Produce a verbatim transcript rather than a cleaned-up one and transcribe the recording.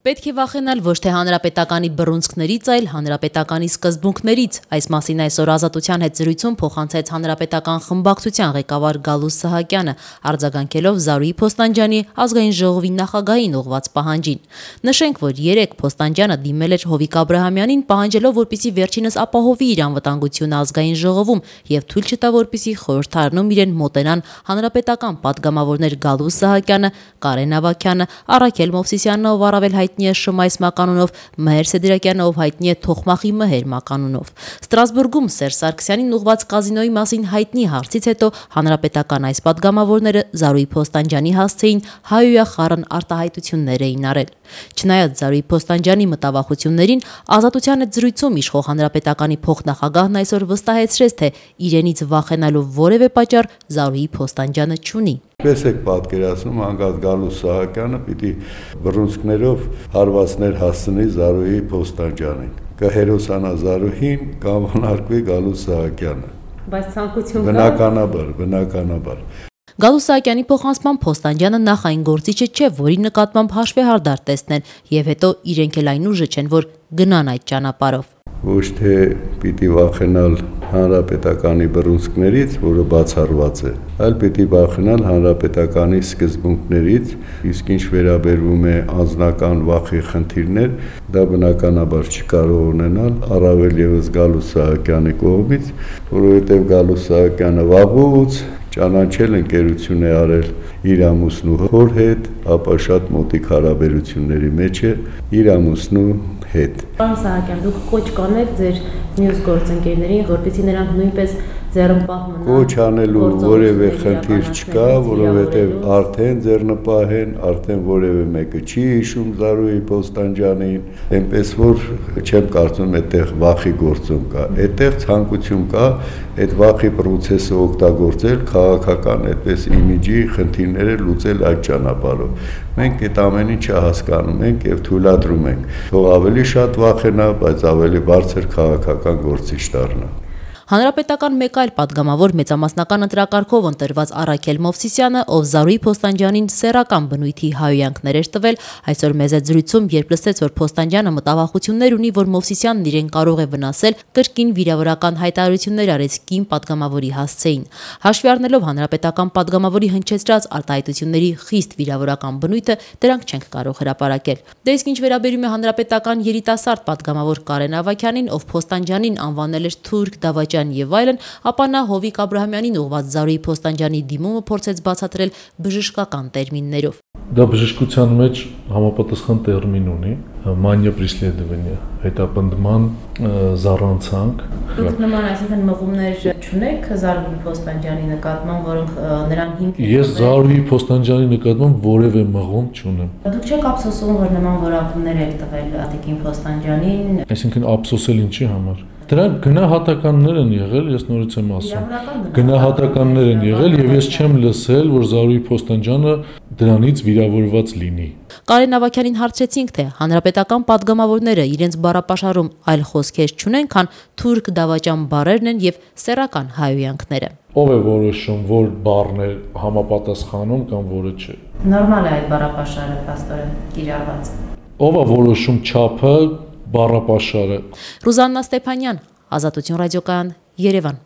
Պետք է վախենալ ոչ թե հանրապետականի բռունցքներից, այլ հանրապետականի սկզբունքներից։ Այս մասին այսօր Ազատության հետ զրույցում փոխանցեց հանրապետական խմբակցության ղեկավար Գալուստ Սահակյանը, արձագանքելով Զարուհի Փոստանջյանի ազգային ժողովի նախագահին ուղղված պահանջին։ Նշենք, որ երեկ Փոստանջյանը դիմել էր Հովիկ Աբրահամյանին, պահանջելով, որպեսզի վերջինս ապահովի իր անվտանգությունը ազգային ժողովում եւ թույլ չտա, որպեսզի խորհրդարանում իրեն մոտենան հանրապետական պատգամավորներ Գալուստ Սահակյանը, Կարեն Ավագյանը, Առաքել Մովսիսյանը, ով առավել հայտնի է Շմայս մականունով, Մհեր Սեդրակյանը, ով հայտնի է Թոխմախի Մհեր մականունով։ Ստրասբուրգում Սերժ Սարգսյանին ուղղված կազինոյի մասին հայտնի հարցից հետո հանրապետական այս պատգամավորները Զարուհի Փոստանջյանի հասցեին հայոյախառն արտահայտություններ էին արել։ Չնայած Զարուհի Փոստանջյանի մտավախություններին, Ազատության հետ զրույցում իշխող հանրապետականի փոխնախագահն այսօր վստահեցրեց, թե իրենից վախենալու որևէ պատճառ Զարուհի Փոստանջյանը չունի։ Պես եք պատկերացնում, հանկարծ Գալուստ Սահակյանը պիտի բռունցքներով հարվածներ հասցնի Զարուհի Փոստանջյանին։ Կհերոսանա Զարուհին, կանվանակվի Գալուստ Սահակյանը։ Բայց ցանկություն կա։ Բնականաբար, բնականաբար։ Գալուստ Սահակյանի փոխանցմամբ Փոստանջյանը նախ այն գործիչը չէ, որի նկատմամբ հաշվեհարդար տեսնեն, եւ հետո իրենք էլ այն ուժը չեն, որ գնան այդ ճանապարհով։ Ոչ թե պիտի վախենալ հանրապետականի բռունցքներից, որը բացառված է, այլ պիտի վախենալ հանրապետականի սկզբունքներից, իսկ ինչ վերաբերվում է անձնական վախի խնդիրներ, դա բնականաբար չկարող ունենալ, առավել ևս Գալուստ Սահակյանի կողմից, որովհետև Գալուստ Սահակյանը վաղուց ճանաչել ընկերություն է արել իր ամուսնու հոր հետ, ապա շատ մոտիկ հարաբերությունների մեջ է իր ամուսնու հետ։ Պարոն Սահակյան, դուք կոչ կանեք ձեր մյուս գործընկերներին, որպեսզի նրանք նույնպես ձեռնպահ մնան։ Կոչ անելու որևէ խնդիր չկա, որովհետև արդեն ձեռնպահ են, արդեն որևէ մեկը չի հիշում Զարուհի Փոստանջյանին, այնպես որ չեմ կարծում այդտեղ վախի գործում կա։ Այդտեղ ցանկություն կա այդ վախի պրոցեսը օգտագործել քաղաքական այդպես իմիջի խնդիրները լուծել այդ ճանապարհով։ Մենք այդ ամեն ինչը հասկանում ենք եւ թույլատրում ենք։ Թող ավելի շատ վախենա, բայց ավելի բարձր քաղաքական գործիչ դառնա։ Հանրապետական մեկ այլ պատգամավոր մեծամասնական ընտրակարգով ընտրված Առաքել Մովսիսյանը, ով Զարուհի Փոստանջյանին սեռական բնույթի հայոյանքներ էր տվել, այսօր մեծ զրույցում, երբ լսեց, որ Փոստանջյանը մտավախություններ ունի, որ Մովսիսյանն իրեն կարող է վնասել, կրկին վիրավորական հայտարարություններ արեց կին պատգամավորի հասցեին։ Հաշվի առնելով հանրապետական պատգամավորի հնչեցրած արտահայտությունների խիստ վիրավորական բնույթը, դրանք չենք կարող հրապարակել։ Դե իսկ ինչ վերաբերում է հանրապետական երիտասարդ պատգամավոր Կարեն Ավագյանին, ով Փոստանջյանին անվանել էր թուրք, դավաճան եւ այլն, ապա նա Հովիկ Աբրահամյանին ուղղված Զարուհի Փոստանջյանի դիմումը փորձեց բացատրել բժշկական տերմիններով։ Դա բժշկության մեջ համապատասխան տերմին ունի, մանիա преследование, հետապնդման զառանցանք։ Դուք նման այսինքն մղումներ չունեք Զարուհի Փոստանջյանի նկատմամբ, որոնք նրան հիմք։ Ես Զարուհի Փոստանջյանի նկատմամբ որևէ մղում չունեմ։ Դուք չեք ափսոսում, որ նման որակումներ եք տվել Ատիկին Փոստանջյանին։ Այսինքն ափսոսել ինչի համար։ Դրանք գնահատականներ են եղել, ես նորից եմ ասում։ Գնահատականներ են եղել եւ ես չեմ լսել, որ Զարուհի Փոստանջյանը դրանից վիրավորված լինի։ Կարեն Ավագյանին հարցրեցինք, թե հանրապետական պատգամավորները իրենց բառապաշարում այլ խոսքեր չունեն, քան թուրք դավաճան բառերն են եւ սեռական հայոյանքները։ Ով է որոշում, որ բառն է համապատասխանում կամ որը չէ։ Նորմալ է այդ բառապաշարը, փաստորեն կիրառված։ Ով է որոշում չափը, բառապաշարը։ Ռուզաննա Ստեփանյան, Ազատություն ռադիոկայան, Երևան։